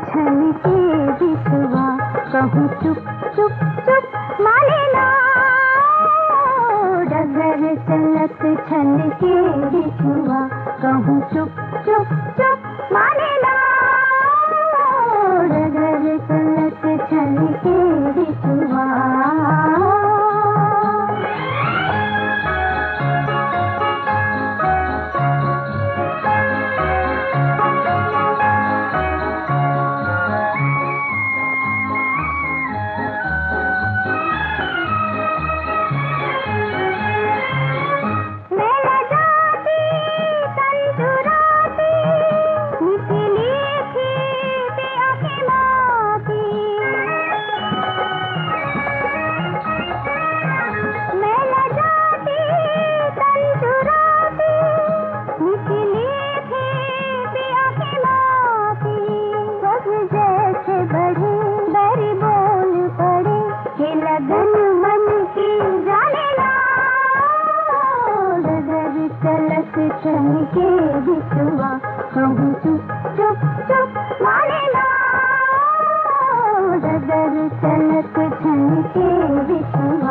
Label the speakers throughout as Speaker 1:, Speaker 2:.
Speaker 1: छन के बिछुआ, कहूँ चुप चुप चुप माने ना। डगर चलत छन के बिछुआ, कहूँ चुप चुप चुप माने ना। डगर चलत छन के बिछुआ। लगन मन की जाने ना। डगर चलत छन के बिछुआ, कहूँ चुप चुप चुप माने ना। डगर चलत छन के बिछुआ।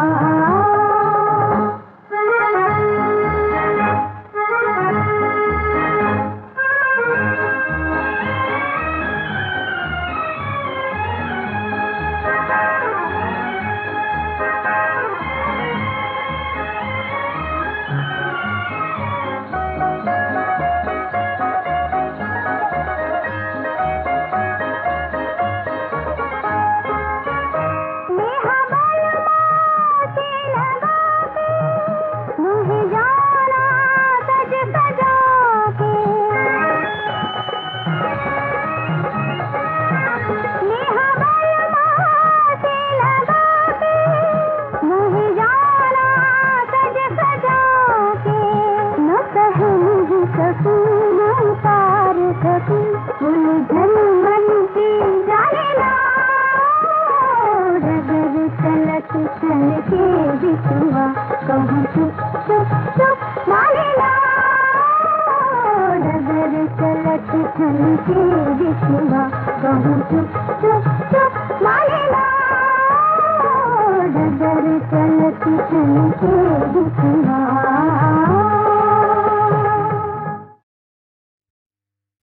Speaker 1: उलझन मन की जाने ना। डगर चलत छन के बिछुआ, कहूँ चुप चुप चुप माने ना। डगर चलत छन के बिछुआ, कहूँ चुप चुप चुप माने ना। डगर चलत छन के बिछुआ।